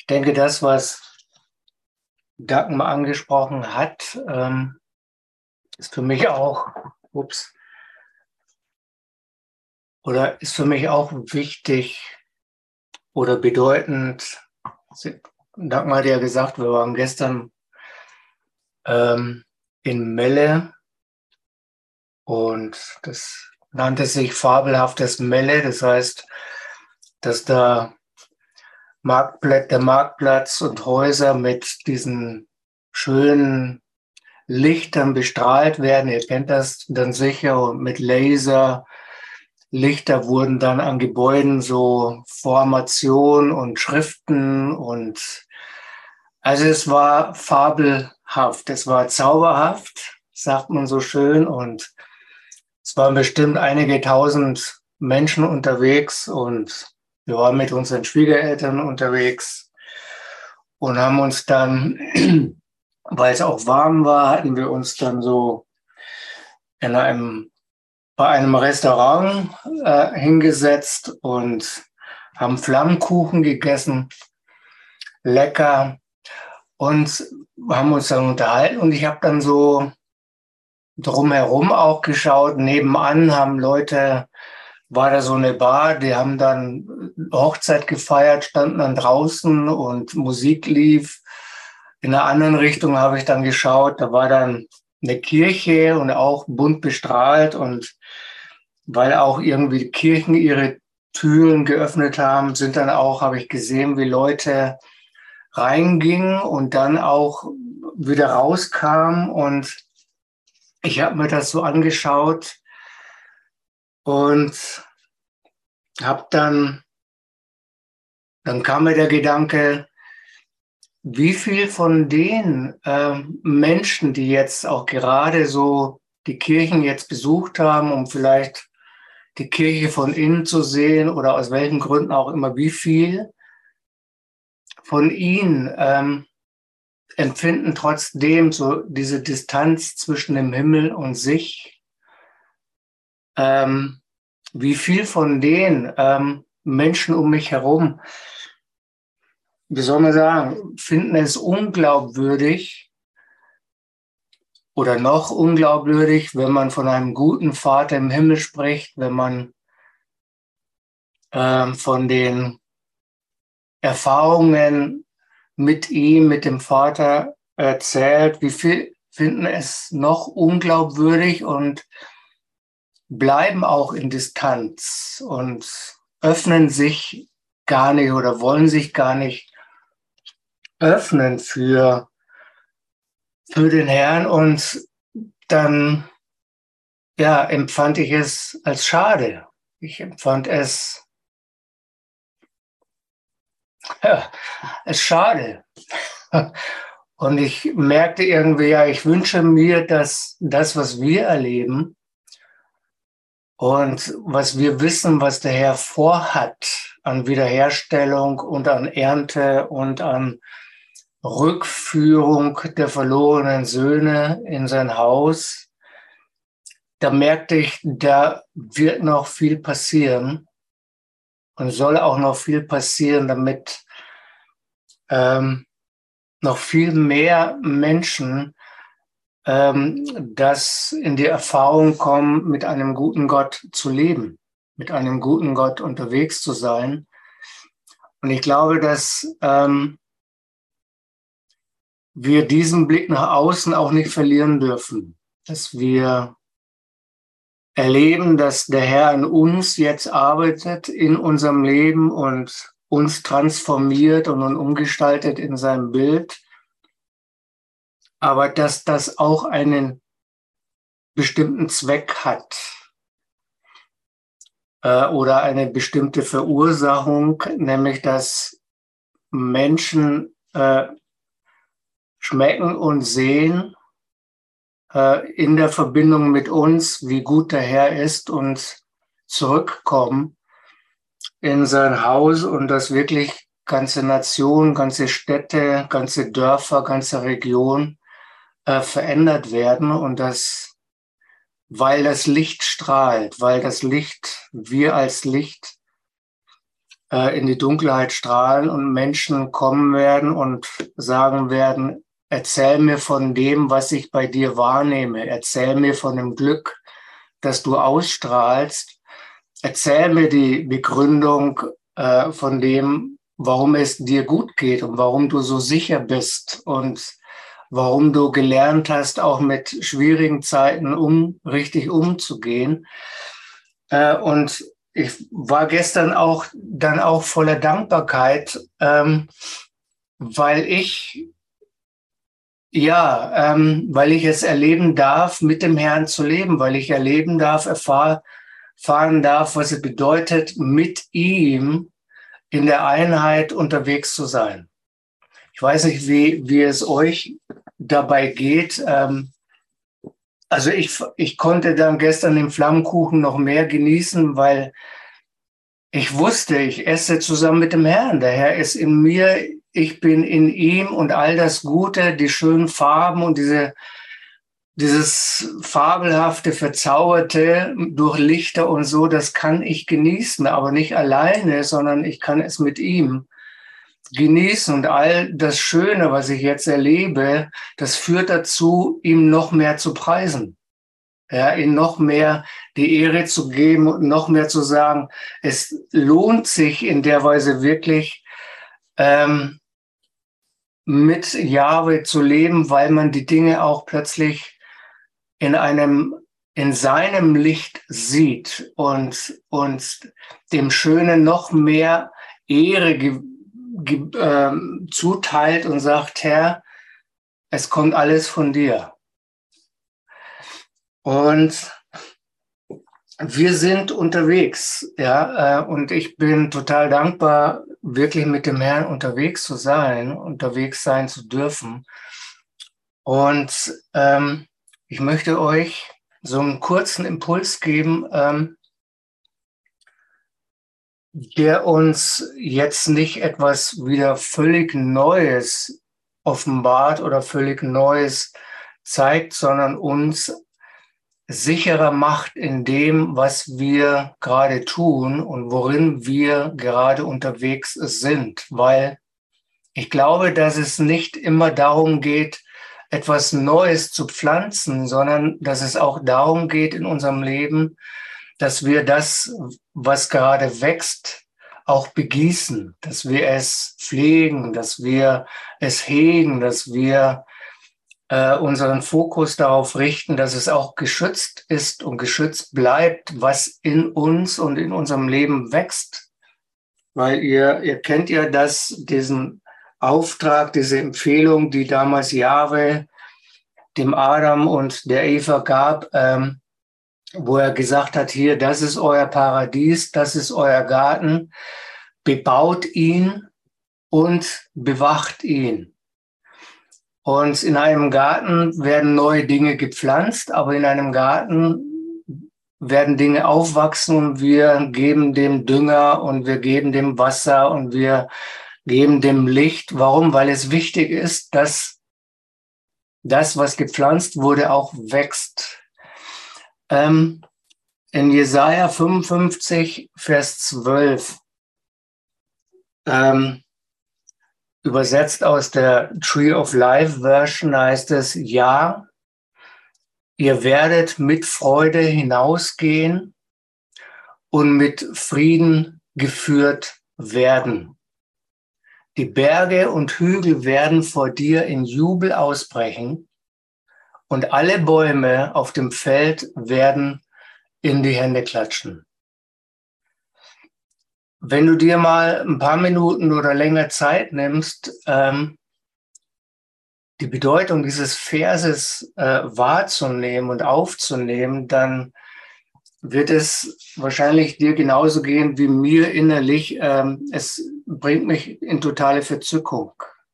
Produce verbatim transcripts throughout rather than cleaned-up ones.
Ich denke, das, was Dagmar angesprochen hat, ähm, ist für mich auch, ups, oder ist für mich auch wichtig oder bedeutend. Dagmar hat ja gesagt, wir waren gestern ähm, in Melle und das nannte sich fabelhaftes Melle. Das heißt, dass da Marktplatz, der Marktplatz und Häuser mit diesen schönen Lichtern bestrahlt werden. Ihr kennt das dann sicher, und mit Laser. Lichter wurden dann an Gebäuden so Formationen und Schriften und also es war fabelhaft, es war zauberhaft, sagt man so schön, und es waren bestimmt einige tausend Menschen unterwegs und wir waren mit unseren Schwiegereltern unterwegs und haben uns dann, weil es auch warm war, hatten wir uns dann so in einem, bei einem Restaurant äh, hingesetzt und haben Flammkuchen gegessen, lecker, und haben uns dann unterhalten und ich habe dann so drumherum auch geschaut. Nebenan haben Leute, war da so eine Bar, die haben dann Hochzeit gefeiert, standen dann draußen und Musik lief. In der anderen Richtung habe ich dann geschaut, da war dann eine Kirche und auch bunt bestrahlt, und weil auch irgendwie die Kirchen ihre Türen geöffnet haben, sind dann auch, habe ich gesehen, wie Leute reingingen und dann auch wieder rauskamen, und ich habe mir das so angeschaut und habe dann, dann kam mir der Gedanke, wie viel von den äh, Menschen, die jetzt auch gerade so die Kirchen jetzt besucht haben, um vielleicht die Kirche von innen zu sehen oder aus welchen Gründen auch immer, wie viel von ihnen ähm, empfinden trotzdem so diese Distanz zwischen dem Himmel und sich. Ähm, wie viel von den ähm, Menschen um mich herum, wie soll man sagen, finden es unglaubwürdig oder noch unglaubwürdig, wenn man von einem guten Vater im Himmel spricht, wenn man ähm, von den Erfahrungen mit ihm, mit dem Vater erzählt, wie viel finden es noch unglaubwürdig und bleiben auch in Distanz und öffnen sich gar nicht oder wollen sich gar nicht öffnen für, für den Herrn. Und dann ja, empfand ich es als schade. Ich empfand es, ja, als schade. Und ich merkte irgendwie, ja, ich wünsche mir, dass das, was wir erleben und was wir wissen, was der Herr vorhat an Wiederherstellung und an Ernte und an Rückführung der verlorenen Söhne in sein Haus, da merkte ich, da wird noch viel passieren und soll auch noch viel passieren, damit ähm, noch viel mehr Menschen ähm, das in die Erfahrung kommen, mit einem guten Gott zu leben, mit einem guten Gott unterwegs zu sein. Und ich glaube, dass ähm, wir diesen Blick nach außen auch nicht verlieren dürfen, dass wir erleben, dass der Herr in uns jetzt arbeitet, in unserem Leben und uns transformiert und umgestaltet in seinem Bild, aber dass das auch einen bestimmten Zweck hat äh, oder eine bestimmte Verursachung, nämlich dass Menschen äh, schmecken und sehen äh, in der Verbindung mit uns, wie gut der Herr ist, und zurückkommen in sein Haus und dass wirklich ganze Nationen, ganze Städte, ganze Dörfer, ganze Regionen äh, verändert werden, und dass, weil das Licht strahlt, weil das Licht, wir als Licht äh, in die Dunkelheit strahlen und Menschen kommen werden und sagen werden, erzähl mir von dem, was ich bei dir wahrnehme. Erzähl mir von dem Glück, das du ausstrahlst. Erzähl mir die Begründung äh, von dem, warum es dir gut geht und warum du so sicher bist und warum du gelernt hast, auch mit schwierigen Zeiten um, richtig umzugehen. Äh, und ich war gestern auch dann auch voller Dankbarkeit, ähm, weil ich ja, ähm, weil ich es erleben darf, mit dem Herrn zu leben, weil ich erleben darf, erfahr, erfahren darf, was es bedeutet, mit ihm in der Einheit unterwegs zu sein. Ich weiß nicht, wie, wie es euch dabei geht. Ähm, also ich, ich konnte dann gestern den Flammkuchen noch mehr genießen, weil ich wusste, ich esse zusammen mit dem Herrn. Der Herr ist in mir, ich bin in ihm und all das Gute, die schönen Farben und diese, dieses fabelhafte, verzauberte durch Lichter und so, das kann ich genießen, aber nicht alleine, sondern ich kann es mit ihm genießen. Und all das Schöne, was ich jetzt erlebe, das führt dazu, ihm noch mehr zu preisen. Ja, ihnen noch mehr die Ehre zu geben und noch mehr zu sagen, es lohnt sich in der Weise wirklich, ähm, mit Jahwe zu leben, weil man die Dinge auch plötzlich in einem, in seinem Licht sieht und, und dem Schönen noch mehr Ehre ge, ge, ähm, zuteilt und sagt, Herr, es kommt alles von dir. Und wir sind unterwegs, ja, äh, und ich bin total dankbar, wirklich mit dem Herrn unterwegs zu sein, unterwegs sein zu dürfen. Und ähm, ich möchte euch so einen kurzen Impuls geben, ähm, der uns jetzt nicht etwas wieder völlig Neues offenbart oder völlig Neues zeigt, sondern uns sicherer macht in dem, was wir gerade tun und worin wir gerade unterwegs sind. Weil ich glaube, dass es nicht immer darum geht, etwas Neues zu pflanzen, sondern dass es auch darum geht in unserem Leben, dass wir das, was gerade wächst, auch begießen, dass wir es pflegen, dass wir es hegen, dass wir äh, unseren Fokus darauf richten, dass es auch geschützt ist und geschützt bleibt, was in uns und in unserem Leben wächst. Weil ihr, ihr kennt ja das, diesen Auftrag, diese Empfehlung, die damals Jahwe dem Adam und der Eva gab, ähm, wo er gesagt hat, hier, das ist euer Paradies, das ist euer Garten, bebaut ihn und bewacht ihn. Und in einem Garten werden neue Dinge gepflanzt, aber in einem Garten werden Dinge aufwachsen und wir geben dem Dünger und wir geben dem Wasser und wir geben dem Licht. Warum? Weil es wichtig ist, dass das, was gepflanzt wurde, auch wächst. Ähm, in Jesaja fünfundfünfzig, Vers zwölf, ähm, übersetzt aus der Tree of Life Version, heißt es, ja, ihr werdet mit Freude hinausgehen und mit Frieden geführt werden. Die Berge und Hügel werden vor dir in Jubel ausbrechen und alle Bäume auf dem Feld werden in die Hände klatschen. Wenn du dir mal ein paar Minuten oder länger Zeit nimmst, ähm, die Bedeutung dieses Verses äh, wahrzunehmen und aufzunehmen, dann wird es wahrscheinlich dir genauso gehen wie mir innerlich. Ähm, es bringt mich in totale Verzückung.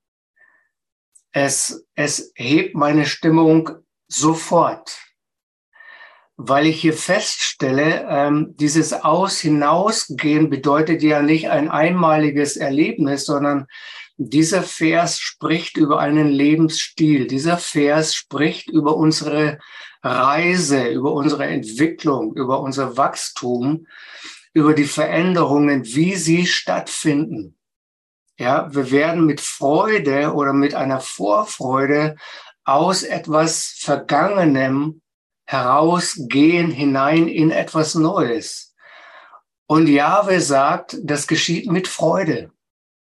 Es, es hebt meine Stimmung sofort, weil ich hier feststelle, ähm, dieses Aus-Hinausgehen bedeutet ja nicht ein einmaliges Erlebnis, sondern dieser Vers spricht über einen Lebensstil. Dieser Vers spricht über unsere Reise, über unsere Entwicklung, über unser Wachstum. über die Veränderungen, wie sie stattfinden. Ja, wir werden mit Freude oder mit einer Vorfreude aus etwas Vergangenem herausgehen hinein in etwas Neues. Und Jahwe sagt, das geschieht mit Freude.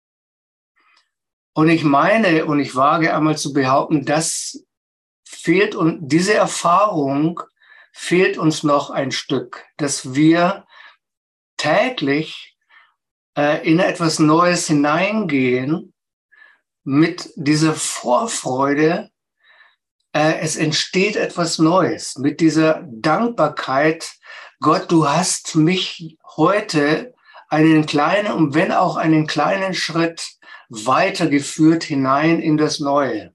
Und ich meine, und ich wage einmal zu behaupten, das fehlt uns, diese Erfahrung fehlt uns noch ein Stück, dass wir täglich äh, in etwas Neues hineingehen mit dieser Vorfreude. Äh, es entsteht etwas Neues mit dieser Dankbarkeit. Gott, du hast mich heute einen kleinen, und wenn auch einen kleinen Schritt weitergeführt hinein in das Neue.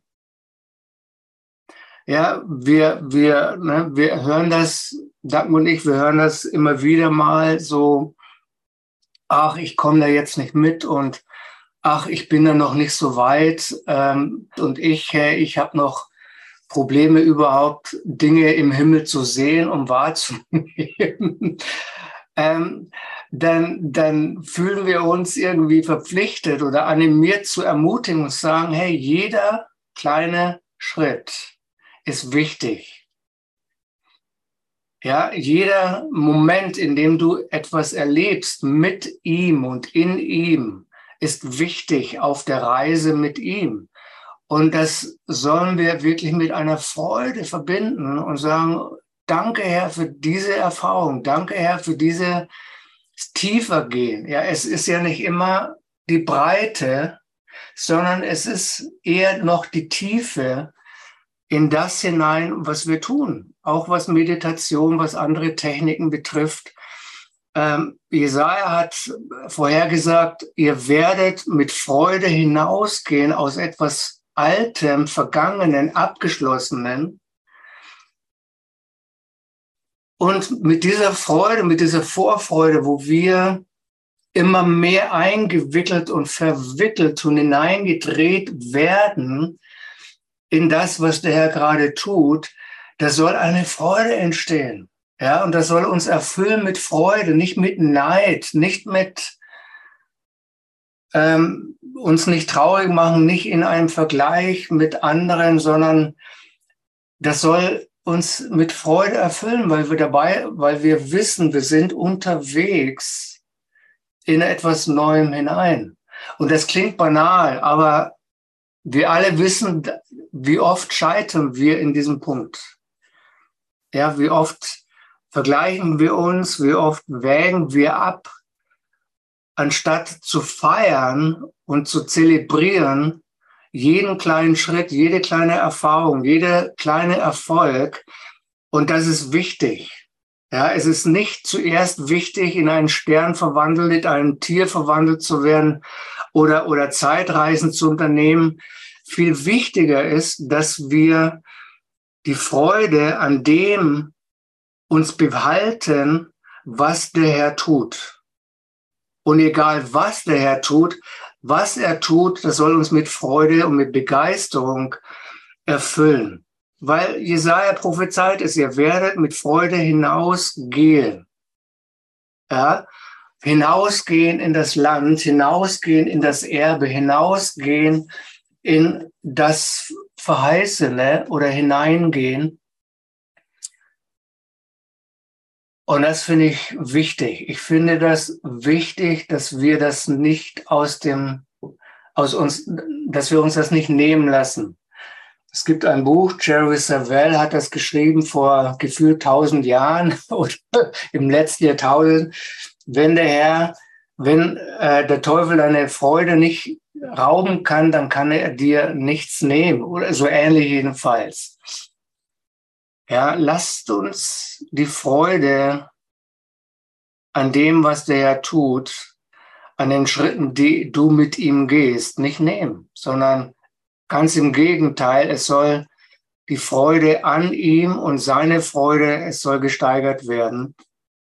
Ja, wir, wir, ne, wir hören das, Dagmar und ich, wir hören das immer wieder mal so, ach, ich komme da jetzt nicht mit und ach, ich bin da noch nicht so weit ähm, und ich, hey, ich habe noch Probleme überhaupt, Dinge im Himmel zu sehen, um wahrzunehmen. ähm, dann, dann fühlen wir uns irgendwie verpflichtet oder animiert zu ermutigen und sagen, hey, jeder kleine Schritt ist wichtig. Ja, jeder Moment, in dem du etwas erlebst mit ihm und in ihm, ist wichtig auf der Reise mit ihm. Und das sollen wir wirklich mit einer Freude verbinden und sagen, danke Herr für diese Erfahrung, danke Herr für diese tiefer gehen. Ja, es ist ja nicht immer die Breite, sondern es ist eher noch die Tiefe in das hinein, was wir tun. Auch was Meditation, was andere Techniken betrifft. Ähm, Jesaja hat vorhergesagt, ihr werdet mit Freude hinausgehen aus etwas Altem, Vergangenen, Abgeschlossenen. Und mit dieser Freude, mit dieser Vorfreude, wo wir immer mehr eingewickelt und verwickelt und hineingedreht werden in das, was der Herr gerade tut, da soll eine Freude entstehen. Ja, und das soll uns erfüllen mit Freude, nicht mit Neid, nicht mit ähm, uns nicht traurig machen, nicht in einem Vergleich mit anderen, sondern das soll uns mit Freude erfüllen, weil wir dabei, weil wir wissen, wir sind unterwegs in etwas Neuem hinein. Und das klingt banal, aber wir alle wissen, wie oft scheitern wir in diesem Punkt. Ja, wie oft vergleichen wir uns, wie oft wägen wir ab, anstatt zu feiern und zu zelebrieren, jeden kleinen Schritt, jede kleine Erfahrung, jeder kleine Erfolg. Und das ist wichtig. Ja, es ist nicht zuerst wichtig, in einen Stern verwandelt, in ein Tier verwandelt zu werden oder, oder Zeitreisen zu unternehmen. Viel wichtiger ist, dass wir die Freude an dem uns behalten, was der Herr tut. Und egal, was der Herr tut, was er tut, das soll uns mit Freude und mit Begeisterung erfüllen. Weil Jesaja prophezeit es, ihr werdet mit Freude hinausgehen. Ja? Hinausgehen in das Land, hinausgehen in das Erbe, hinausgehen in das Verheißene oder hineingehen. Und das finde ich wichtig. Ich finde das wichtig, dass wir das nicht aus dem, aus uns, dass wir uns das nicht nehmen lassen. Es gibt ein Buch, Jerry Savelle hat das geschrieben vor gefühlt tausend Jahren oder im letzten Jahrtausend. Wenn der Herr, wenn äh, der Teufel deine Freude nicht rauben kann, dann kann er dir nichts nehmen oder so ähnlich jedenfalls. Ja, lasst uns die Freude an dem, was der Herr tut, an den Schritten, die du mit ihm gehst, nicht nehmen, sondern ganz im Gegenteil, es soll die Freude an ihm und seine Freude, es soll gesteigert werden.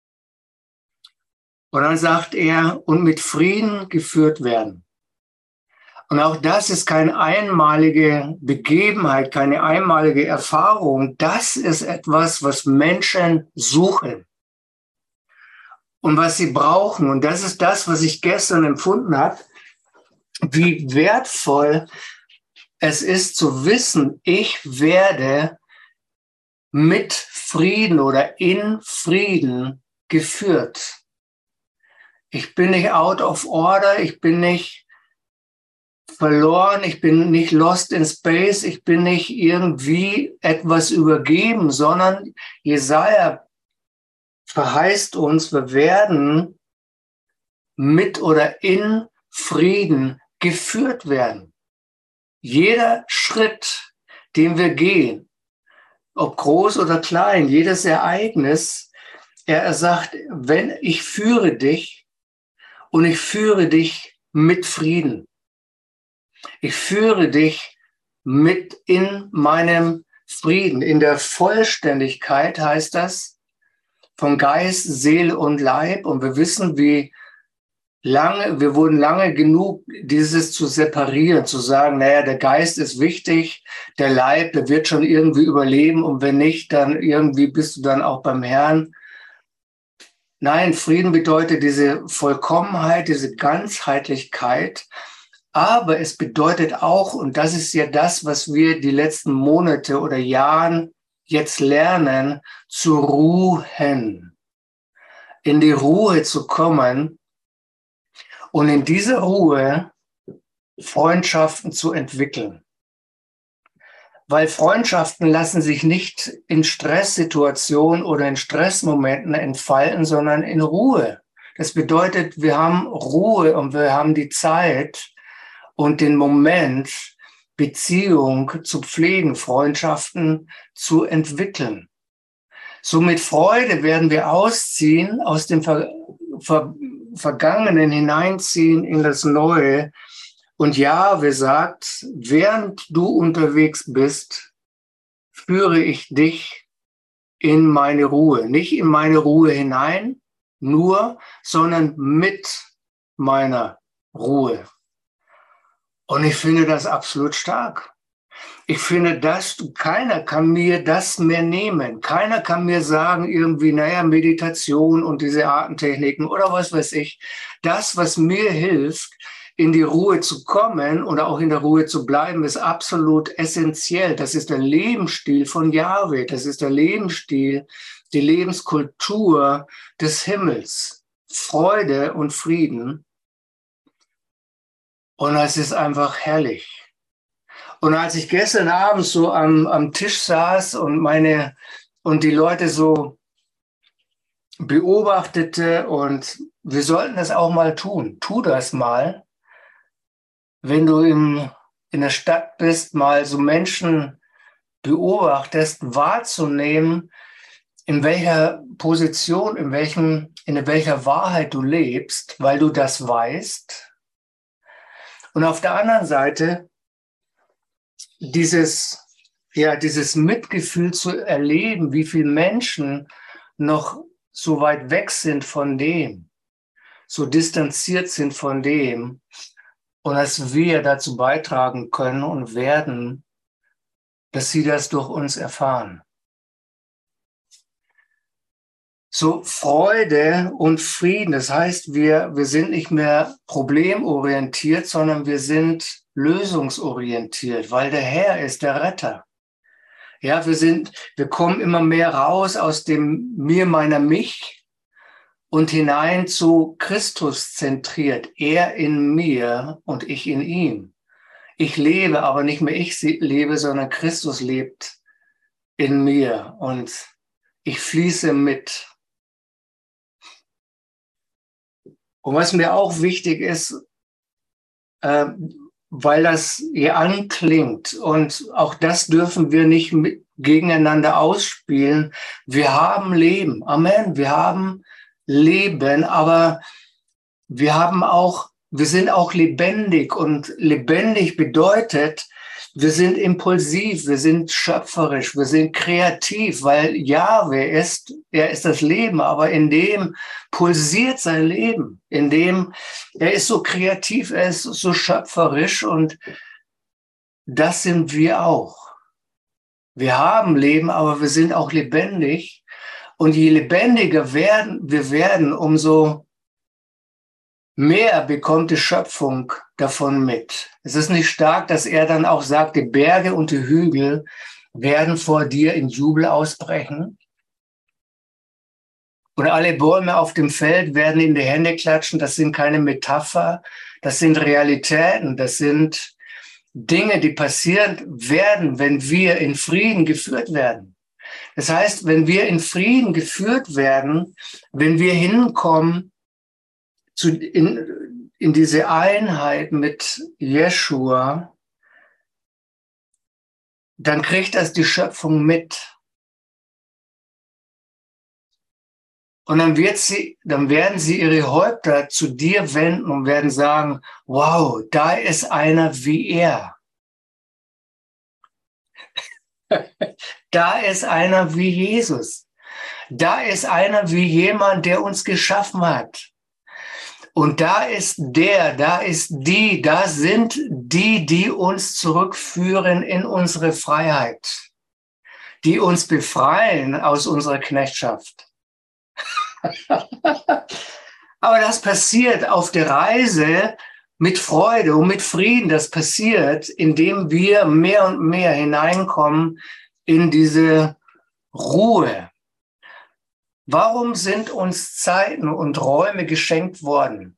Und dann sagt er, und mit Frieden geführt werden. Und auch das ist keine einmalige Begebenheit, keine einmalige Erfahrung. Das ist etwas, was Menschen suchen. und was sie brauchen. Und das ist das, was ich gestern empfunden habe, wie wertvoll es ist zu wissen, ich werde mit Frieden oder in Frieden geführt. Ich bin nicht out of order, ich bin nicht verloren, ich bin nicht lost in space, ich bin nicht irgendwie etwas übergeben, sondern Jesaja verheißt uns, wir werden mit oder in Frieden geführt werden. Jeder Schritt, den wir gehen, ob groß oder klein, jedes Ereignis, er sagt, wenn ich führe dich und ich führe dich mit Frieden. Ich führe dich mit in meinem Frieden. In der Vollständigkeit heißt das von Geist, Seele und Leib. Und wir wissen, wie lange, wir wurden lange genug, dieses zu separieren, zu sagen, naja, der Geist ist wichtig, der Leib, der wird schon irgendwie überleben. Und wenn nicht, dann irgendwie bist du dann auch beim Herrn. Nein, Frieden bedeutet diese Vollkommenheit, diese Ganzheitlichkeit. Aber es bedeutet auch, und das ist ja das, was wir die letzten Monate oder Jahren jetzt lernen, zu ruhen, in die Ruhe zu kommen und in dieser Ruhe Freundschaften zu entwickeln. Weil Freundschaften lassen sich nicht in Stresssituationen oder in Stressmomenten entfalten, sondern in Ruhe. Das bedeutet, wir haben Ruhe und wir haben die Zeit und den Moment, Beziehung zu pflegen, Freundschaften zu entwickeln. So mit Freude werden wir ausziehen, aus dem Ver Ver Vergangenen hineinziehen in das Neue. Und Jahwe sagt, während du unterwegs bist, führe ich dich in meine Ruhe. Nicht in meine Ruhe hinein, nur, sondern mit meiner Ruhe. Und ich finde das absolut stark. Ich finde, dass keiner kann mir das mehr nehmen. Keiner kann mir sagen, irgendwie, naja, Meditation und diese Atemtechniken oder was weiß ich. Das, was mir hilft, in die Ruhe zu kommen oder auch in der Ruhe zu bleiben, ist absolut essentiell. Das ist der Lebensstil von Jahwe. Das ist der Lebensstil, die Lebenskultur des Himmels. Freude und Frieden. Und es ist einfach herrlich. Und als ich gestern Abend so am, am Tisch saß und meine und die Leute so beobachtete, und wir sollten das auch mal tun. Tu das mal. Wenn du im, in der Stadt bist, mal so Menschen beobachtest, wahrzunehmen, in welcher Position, in welchem, in welcher Wahrheit du lebst, weil du das weißt. Und auf der anderen Seite dieses, ja, dieses Mitgefühl zu erleben, wie viele Menschen noch so weit weg sind von dem, so distanziert sind von dem, und dass wir dazu beitragen können und werden, dass sie das durch uns erfahren. So Freude und Frieden, das heißt, wir, wir sind nicht mehr problemorientiert, sondern wir sind lösungsorientiert, weil der Herr ist der Retter. Ja, wir sind, wir kommen immer mehr raus aus dem Mir, meiner, mich und hinein zu Christus zentriert. Er in mir und ich in ihm. Ich lebe, aber nicht mehr ich lebe, sondern Christus lebt in mir und ich fließe mit. Und was mir auch wichtig ist, äh, weil das hier anklingt, und auch das dürfen wir nicht mit, gegeneinander ausspielen. Wir haben Leben. Amen. Wir haben Leben, aber wir haben auch, wir sind auch lebendig, und lebendig bedeutet, wir sind impulsiv, wir sind schöpferisch, wir sind kreativ, weil Jahwe ist, er ist das Leben, aber in dem pulsiert sein Leben, in dem, er ist so kreativ, er ist so schöpferisch, und das sind wir auch. Wir haben Leben, aber wir sind auch lebendig, Und je lebendiger werden, wir werden, umso mehr bekommt die Schöpfung davon mit. Es ist nicht stark, dass er dann auch sagt, die Berge und die Hügel werden vor dir in Jubel ausbrechen. Und alle Bäume auf dem Feld werden in die Hände klatschen. Das sind keine Metapher, das sind Realitäten, das sind Dinge, die passieren werden, wenn wir in Frieden geführt werden. Das heißt, wenn wir in Frieden geführt werden, wenn wir hinkommen zu, in, in diese Einheit mit Jeschua, dann kriegt das die Schöpfung mit. Und dann, wird sie, dann werden sie ihre Häupter zu dir wenden und werden sagen, wow, da ist einer wie er. Da ist einer wie Jesus. Da ist einer wie jemand, der uns geschaffen hat. Und da ist der, da ist die, da sind die, die uns zurückführen in unsere Freiheit, die uns befreien aus unserer Knechtschaft. Aber das passiert auf der Reise mit Freude und mit Frieden. Das passiert, indem wir mehr und mehr hineinkommen in diese Ruhe. Warum sind uns Zeiten und Räume geschenkt worden?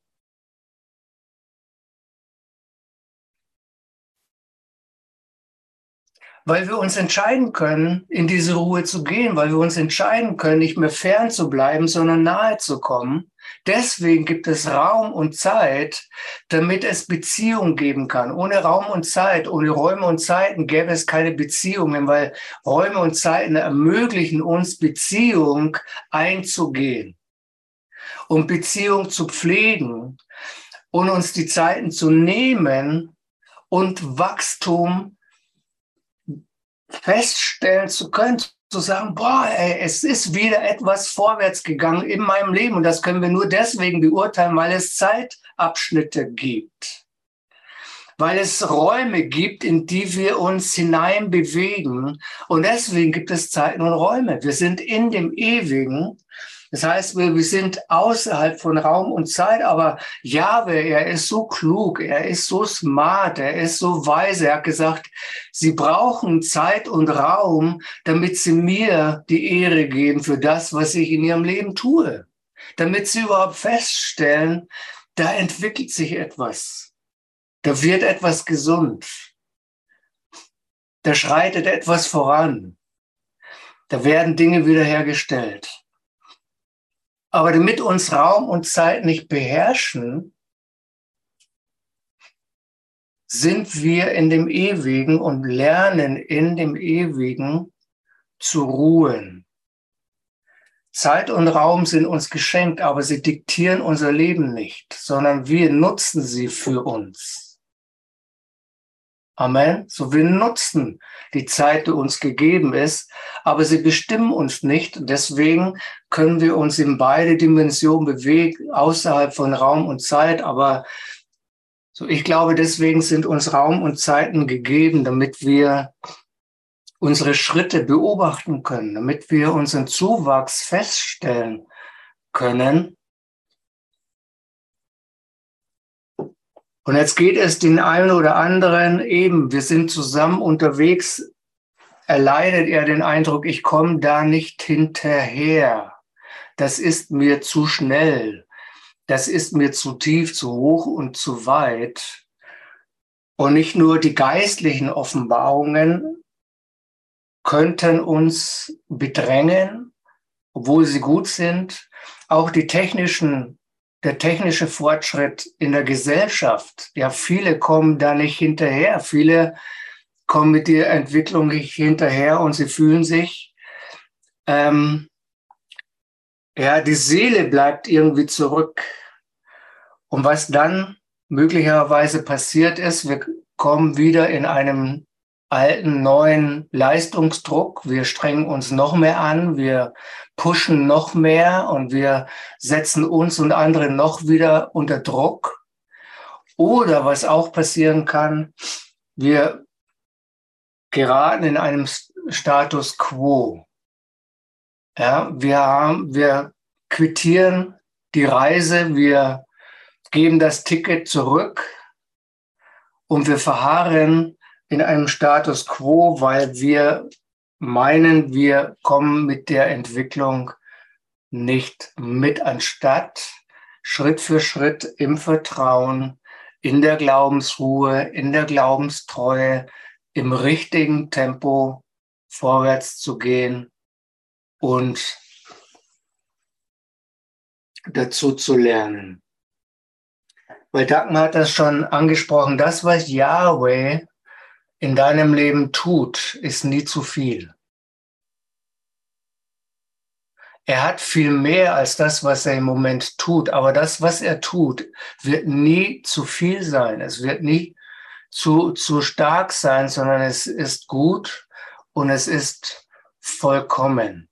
Weil wir uns entscheiden können, in diese Ruhe zu gehen, weil wir uns entscheiden können, nicht mehr fern zu bleiben, sondern nahe zu kommen. Deswegen gibt es Raum und Zeit, damit es Beziehung geben kann. Ohne Raum und Zeit, ohne Räume und Zeiten gäbe es keine Beziehungen, weil Räume und Zeiten ermöglichen uns, Beziehung einzugehen und Beziehung zu pflegen und uns die Zeiten zu nehmen und Wachstum feststellen zu können, zu sagen, boah, ey, es ist wieder etwas vorwärts gegangen in meinem Leben. Und das können wir nur deswegen beurteilen, weil es Zeitabschnitte gibt. Weil es Räume gibt, in die wir uns hinein bewegen. Und deswegen gibt es Zeiten und Räume. Wir sind in dem Ewigen. Das heißt, wir, wir sind außerhalb von Raum und Zeit, aber Jahwe, er ist so klug, er ist so smart, er ist so weise. Er hat gesagt, sie brauchen Zeit und Raum, damit sie mir die Ehre geben für das, was ich in ihrem Leben tue. Damit sie überhaupt feststellen, da entwickelt sich etwas. Da wird etwas gesund. Da schreitet etwas voran. Da werden Dinge wiederhergestellt. Aber damit uns Raum und Zeit nicht beherrschen, sind wir in dem Ewigen und lernen in dem Ewigen zu ruhen. Zeit und Raum sind uns geschenkt, aber sie diktieren unser Leben nicht, sondern wir nutzen sie für uns. Amen. So, wir nutzen die Zeit, die uns gegeben ist, aber sie bestimmen uns nicht. Deswegen können wir uns in beide Dimensionen bewegen, außerhalb von Raum und Zeit. Aber so, ich glaube, deswegen sind uns Raum und Zeiten gegeben, damit wir unsere Schritte beobachten können, damit wir unseren Zuwachs feststellen können. Und jetzt geht es den einen oder anderen eben, wir sind zusammen unterwegs, erleidet er den Eindruck, ich komme da nicht hinterher. Das ist mir zu schnell. Das ist mir zu tief, zu hoch und zu weit. Und nicht nur die geistlichen Offenbarungen könnten uns bedrängen, obwohl sie gut sind. Auch die technischen Der technische Fortschritt in der Gesellschaft, ja, viele kommen da nicht hinterher. Viele kommen mit der Entwicklung nicht hinterher und sie fühlen sich, ähm, ja, die Seele bleibt irgendwie zurück. Und was dann möglicherweise passiert ist, wir kommen wieder in einem alten, neuen Leistungsdruck. Wir strengen uns noch mehr an, wir pushen noch mehr und wir setzen uns und andere noch wieder unter Druck. Oder was auch passieren kann, wir geraten in einem Status quo. Ja, wir haben, wir quittieren die Reise, wir geben das Ticket zurück und wir verharren in einem Status quo, weil wir meinen, wir kommen mit der Entwicklung nicht mit, anstatt Schritt für Schritt im Vertrauen, in der Glaubensruhe, in der Glaubenstreue, im richtigen Tempo vorwärts zu gehen und dazu zu lernen. Weil Dagmar hat das schon angesprochen, das, was Yahweh in deinem Leben tut, ist nie zu viel. Er hat viel mehr als das, was er im Moment tut, aber das, was er tut, wird nie zu viel sein. Es wird nie zu, zu stark sein, sondern es ist gut und es ist vollkommen.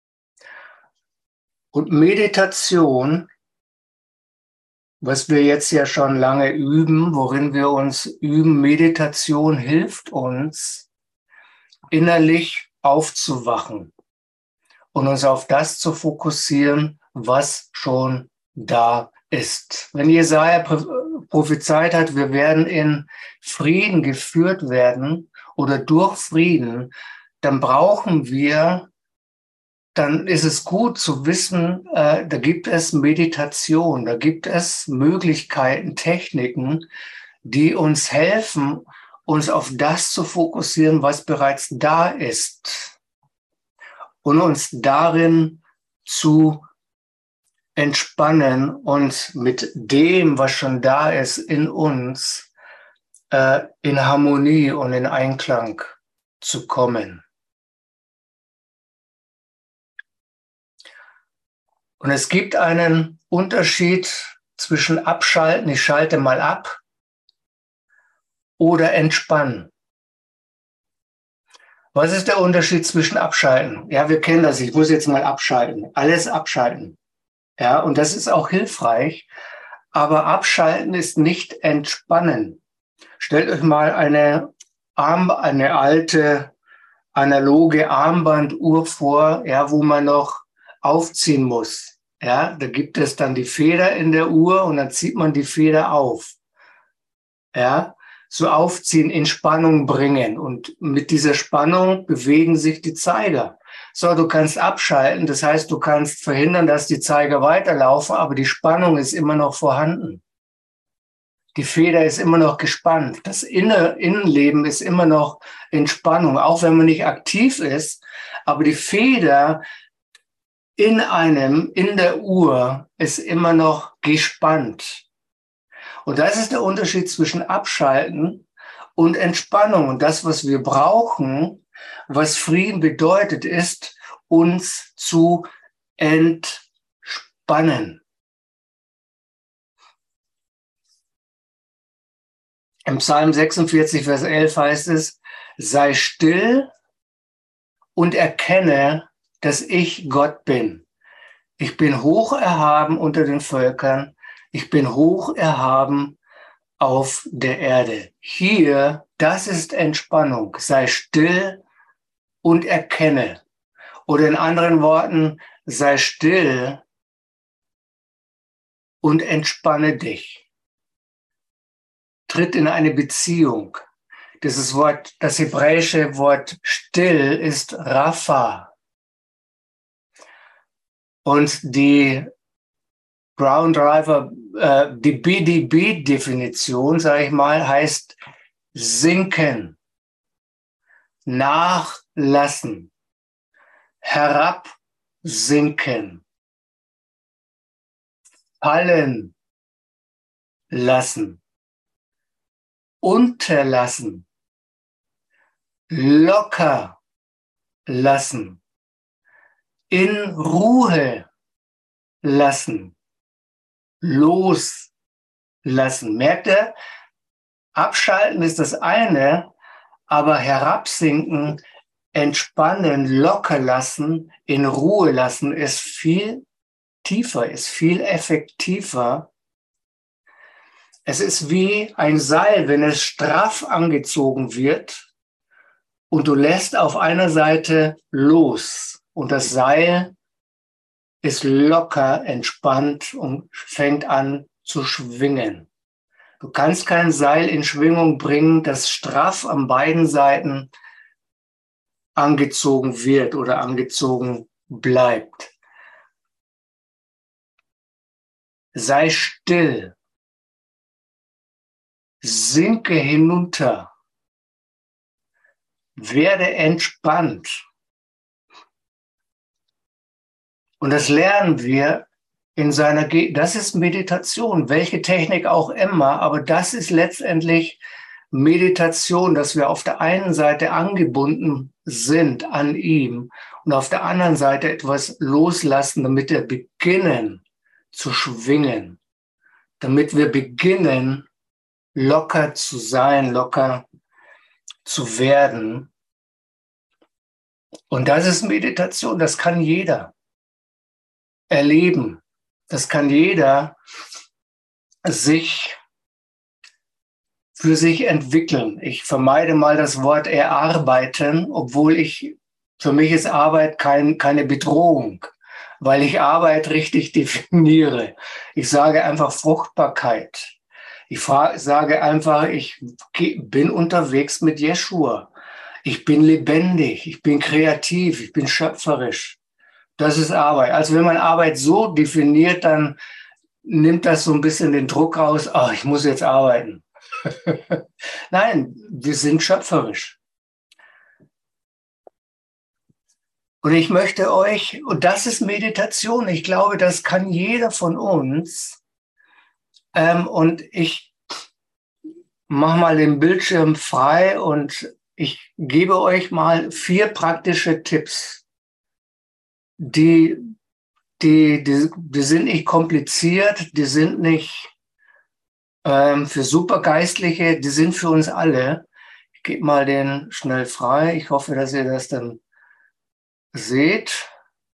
Und Meditation, was wir jetzt ja schon lange üben, worin wir uns üben, Meditation hilft uns, innerlich aufzuwachen und uns auf das zu fokussieren, was schon da ist. Wenn Jesaja prophezeit hat, wir werden in Frieden geführt werden oder durch Frieden, dann brauchen wir, dann ist es gut zu wissen, äh, da gibt es Meditation, da gibt es Möglichkeiten, Techniken, die uns helfen, uns auf das zu fokussieren, was bereits da ist. Und uns darin zu entspannen und mit dem, was schon da ist, in uns äh, in Harmonie und in Einklang zu kommen. Und es gibt einen Unterschied zwischen abschalten, ich schalte mal ab, oder entspannen. Was ist der Unterschied zwischen abschalten? Ja, wir kennen das. Ich muss jetzt mal abschalten. Alles abschalten. Ja, und das ist auch hilfreich. Aber abschalten ist nicht entspannen. Stellt euch mal eine Arm, eine alte analoge Armbanduhr vor, ja, wo man noch aufziehen muss. Ja, da gibt es dann die Feder in der Uhr und dann zieht man die Feder auf. Ja, so aufziehen, in Spannung bringen. Und mit dieser Spannung bewegen sich die Zeiger. So, du kannst abschalten, das heißt, du kannst verhindern, dass die Zeiger weiterlaufen, aber die Spannung ist immer noch vorhanden. Die Feder ist immer noch gespannt. Das Inne, Innenleben ist immer noch in Spannung, auch wenn man nicht aktiv ist. Aber die Feder in einem, in der Uhr, ist immer noch gespannt. Und das ist der Unterschied zwischen Abschalten und Entspannung. Und das, was wir brauchen, was Frieden bedeutet, ist, uns zu entspannen. Im Psalm sechsundvierzig, Vers elf heißt es, sei still und erkenne, dass ich Gott bin. Ich bin hoch erhaben unter den Völkern. Ich bin hoch erhaben auf der Erde. Hier, das ist Entspannung. Sei still und erkenne. Oder in anderen Worten, sei still und entspanne dich. Tritt in eine Beziehung. Dieses Wort, das hebräische Wort still ist Rapha. Und die Brown Driver, äh, die B D B-Definition, sage ich mal, heißt sinken, nachlassen, herabsinken, fallen lassen, unterlassen, locker lassen, in Ruhe lassen, loslassen. Merkt ihr? Abschalten ist das eine, aber herabsinken, entspannen, locker lassen, in Ruhe lassen ist viel tiefer, ist viel effektiver. Es ist wie ein Seil, wenn es straff angezogen wird und du lässt auf einer Seite los und das Seil ist locker, entspannt und fängt an zu schwingen. Du kannst kein Seil in Schwingung bringen, das straff an beiden Seiten angezogen wird oder angezogen bleibt. Sei still, sinke hinunter, werde entspannt. Und das lernen wir in seiner, Ge das ist Meditation, welche Technik auch immer, aber das ist letztendlich Meditation, dass wir auf der einen Seite angebunden sind an ihm und auf der anderen Seite etwas loslassen, damit wir beginnen zu schwingen, damit wir beginnen, locker zu sein, locker zu werden. Und das ist Meditation, das kann jeder erleben. Das kann jeder sich für sich entwickeln. Ich vermeide mal das Wort erarbeiten, obwohl ich, für mich ist Arbeit kein, keine Bedrohung, weil ich Arbeit richtig definiere. Ich sage einfach Fruchtbarkeit. Ich sage einfach, ich bin unterwegs mit Jeschua. Ich bin lebendig, ich bin kreativ, ich bin schöpferisch. Das ist Arbeit. Also wenn man Arbeit so definiert, dann nimmt das so ein bisschen den Druck raus, ach, ich muss jetzt arbeiten. Nein, wir sind schöpferisch. Und ich möchte euch, und das ist Meditation, ich glaube, das kann jeder von uns. Ähm, und ich mache mal den Bildschirm frei und ich gebe euch mal vier praktische Tipps, die, die, die, die sind nicht kompliziert, die sind nicht ähm, für Supergeistliche, die sind für uns alle. Ich gebe mal den schnell frei. Ich hoffe, dass ihr das dann seht.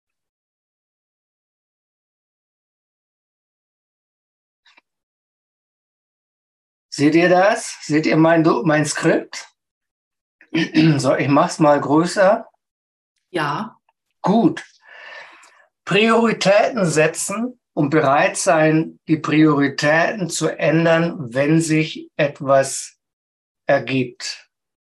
Seht ihr das? Seht ihr mein, mein Skript? So, ich mache es mal größer. Ja. Gut. Prioritäten setzen und bereit sein, die Prioritäten zu ändern, wenn sich etwas ergibt.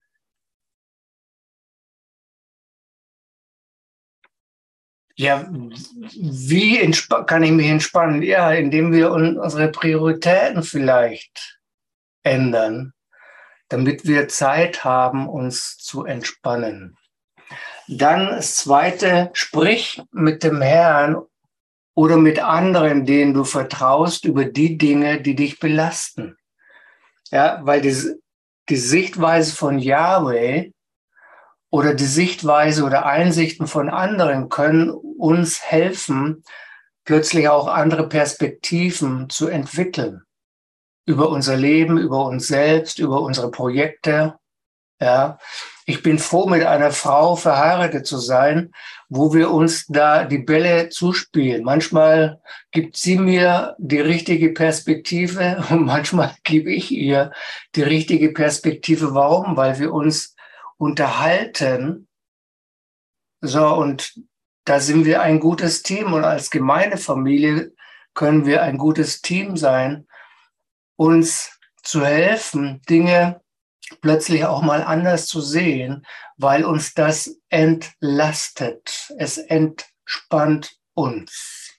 Ja, wie kann ich mich entspannen? Ja, indem wir unsere Prioritäten vielleicht ändern, damit wir Zeit haben, uns zu entspannen. Dann das Zweite, sprich mit dem Herrn oder mit anderen, denen du vertraust, über die Dinge, die dich belasten. Ja, weil die, die Sichtweise von Yahweh oder die Sichtweise oder Einsichten von anderen können uns helfen, plötzlich auch andere Perspektiven zu entwickeln. Über unser Leben, über uns selbst, über unsere Projekte. Ja, ich bin froh, mit einer Frau verheiratet zu sein, wo wir uns da die Bälle zuspielen. Manchmal gibt sie mir die richtige Perspektive und manchmal gebe ich ihr die richtige Perspektive. Warum? Weil wir uns unterhalten. So, und da sind wir ein gutes Team und als Gemeindefamilie können wir ein gutes Team sein, uns zu helfen, Dinge plötzlich auch mal anders zu sehen, weil uns das entlastet. Es entspannt uns.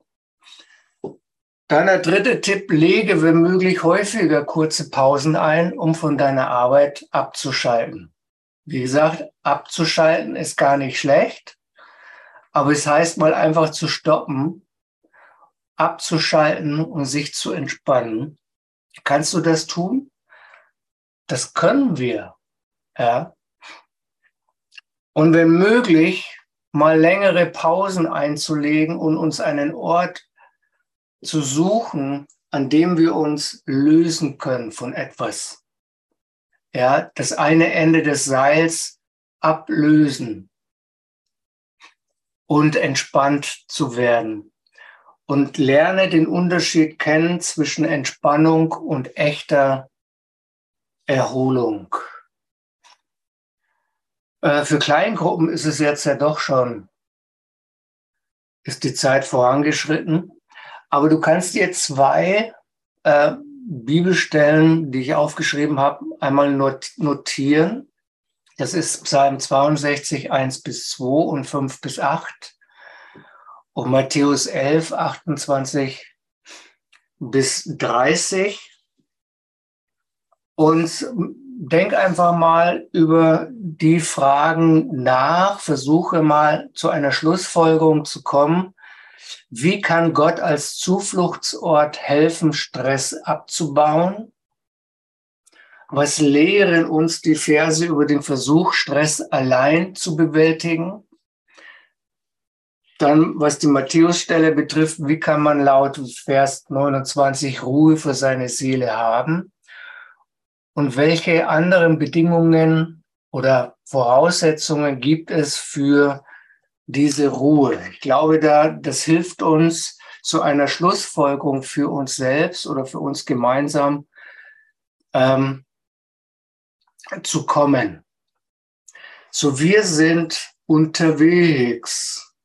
Dann der dritte Tipp, lege wenn möglich häufiger kurze Pausen ein, um von deiner Arbeit abzuschalten. Wie gesagt, abzuschalten ist gar nicht schlecht, aber es heißt mal einfach zu stoppen, abzuschalten und sich zu entspannen. Kannst du das tun? Das können wir. Ja. Und wenn möglich, mal längere Pausen einzulegen und uns einen Ort zu suchen, an dem wir uns lösen können von etwas. Ja, das eine Ende des Seils ablösen und entspannt zu werden. Und lerne den Unterschied kennen zwischen Entspannung und echter Erholung. Äh, für Kleingruppen ist es jetzt ja doch schon ist die Zeit vorangeschritten. Aber du kannst dir zwei äh, Bibelstellen, die ich aufgeschrieben habe, einmal not notieren. Das ist Psalm zweiundsechzig, eins bis zwei und fünf bis acht und Matthäus elf, achtundzwanzig bis dreißig. Und denk einfach mal über die Fragen nach, versuche mal zu einer Schlussfolgerung zu kommen. Wie kann Gott als Zufluchtsort helfen, Stress abzubauen? Was lehren uns die Verse über den Versuch, Stress allein zu bewältigen? Dann, was die Matthäusstelle betrifft, wie kann man laut Vers neunundzwanzig Ruhe für seine Seele haben? Und welche anderen Bedingungen oder Voraussetzungen gibt es für diese Ruhe? Ich glaube, da, das hilft uns zu einer Schlussfolgerung für uns selbst oder für uns gemeinsam ähm, zu kommen. So, wir sind unterwegs.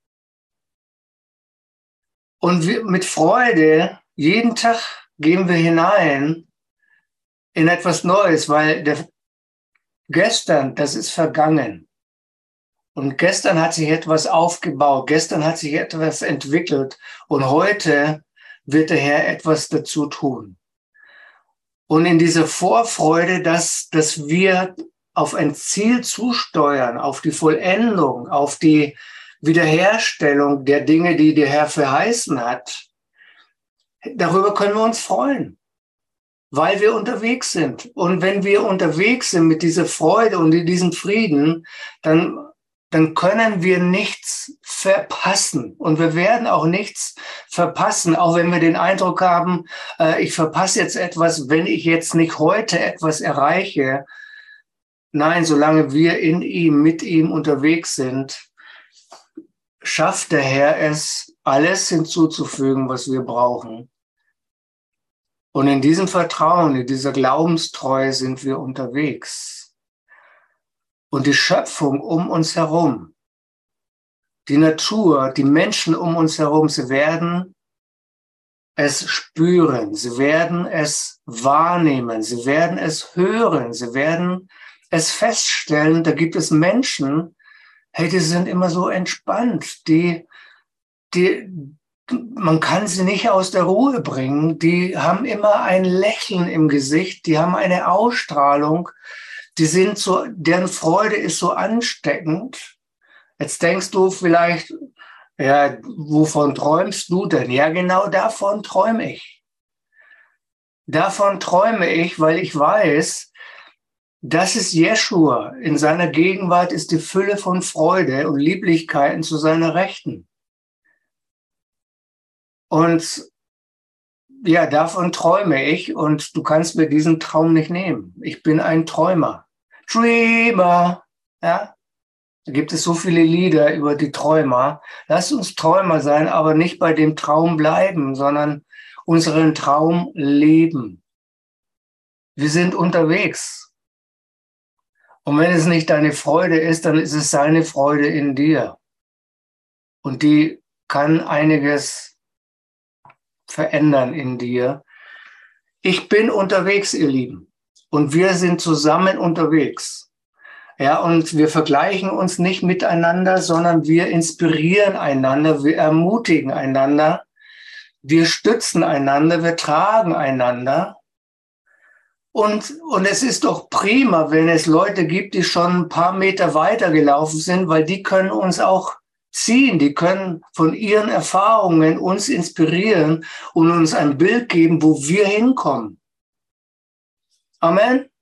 Und wir, mit Freude, jeden Tag gehen wir hinein in etwas Neues, weil der, gestern, das ist vergangen. Und gestern hat sich etwas aufgebaut, gestern hat sich etwas entwickelt und heute wird der Herr etwas dazu tun. Und in dieser Vorfreude, dass, dass wir auf ein Ziel zusteuern, auf die Vollendung, auf die Wiederherstellung der Dinge, die der Herr verheißen hat, darüber können wir uns freuen, weil wir unterwegs sind. Und wenn wir unterwegs sind mit dieser Freude und in diesem Frieden, dann, dann können wir nichts verpassen. Und wir werden auch nichts verpassen, auch wenn wir den Eindruck haben, äh, ich verpasse jetzt etwas, wenn ich jetzt nicht heute etwas erreiche. Nein, solange wir in ihm, mit ihm unterwegs sind, schafft der Herr es, alles hinzuzufügen, was wir brauchen. Und in diesem Vertrauen, in dieser Glaubenstreue sind wir unterwegs. Und die Schöpfung um uns herum, die Natur, die Menschen um uns herum, sie werden es spüren, sie werden es wahrnehmen, sie werden es hören, sie werden es feststellen. Da gibt es Menschen, hey, die sind immer so entspannt, die, die, man kann sie nicht aus der Ruhe bringen. Die haben immer ein Lächeln im Gesicht, die haben eine Ausstrahlung, die sind so, deren Freude ist so ansteckend. Jetzt denkst du vielleicht, ja, wovon träumst du denn? Ja, genau davon träume ich. Davon träume ich, weil ich weiß, das ist Jeschua. In seiner Gegenwart ist die Fülle von Freude und Lieblichkeiten zu seiner Rechten. Und ja, davon träume ich und du kannst mir diesen Traum nicht nehmen. Ich bin ein Träumer. Dreamer. Ja? Da gibt es so viele Lieder über die Träumer. Lass uns Träumer sein, aber nicht bei dem Traum bleiben, sondern unseren Traum leben. Wir sind unterwegs. Und wenn es nicht deine Freude ist, dann ist es seine Freude in dir. Und die kann einiges verändern in dir. Ich bin unterwegs, ihr Lieben. Und wir sind zusammen unterwegs. Ja, und wir vergleichen uns nicht miteinander, sondern wir inspirieren einander, wir ermutigen einander, wir stützen einander, wir tragen einander. Und, und es ist doch prima, wenn es Leute gibt, die schon ein paar Meter weiter gelaufen sind, weil die können uns auch ziehen, die können von ihren Erfahrungen uns inspirieren und uns ein Bild geben, wo wir hinkommen. Amen.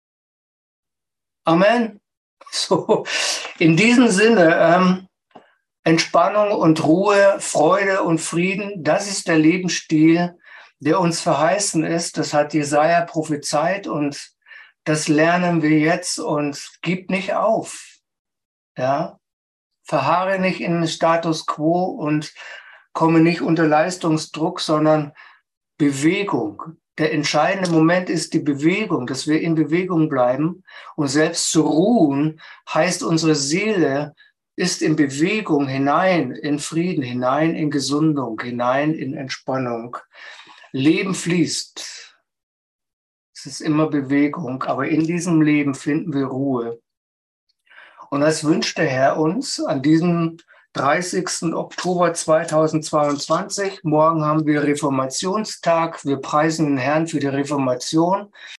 Amen. So, in diesem Sinne, ähm, Entspannung und Ruhe, Freude und Frieden, das ist der Lebensstil, der uns verheißen ist. Das hat Jesaja prophezeit und das lernen wir jetzt und gib nicht auf. Ja, verharre nicht in den Status quo und komme nicht unter Leistungsdruck, sondern Bewegung. Der entscheidende Moment ist die Bewegung, dass wir in Bewegung bleiben. Und selbst zu ruhen heißt, unsere Seele ist in Bewegung hinein, in Frieden, hinein in Gesundung, hinein in Entspannung. Leben fließt. Es ist immer Bewegung, aber in diesem Leben finden wir Ruhe. Und das wünscht der Herr uns an diesem dreißigsten Oktober zweitausendzweiundzwanzig. Morgen haben wir Reformationstag. Wir preisen den Herrn für die Reformation.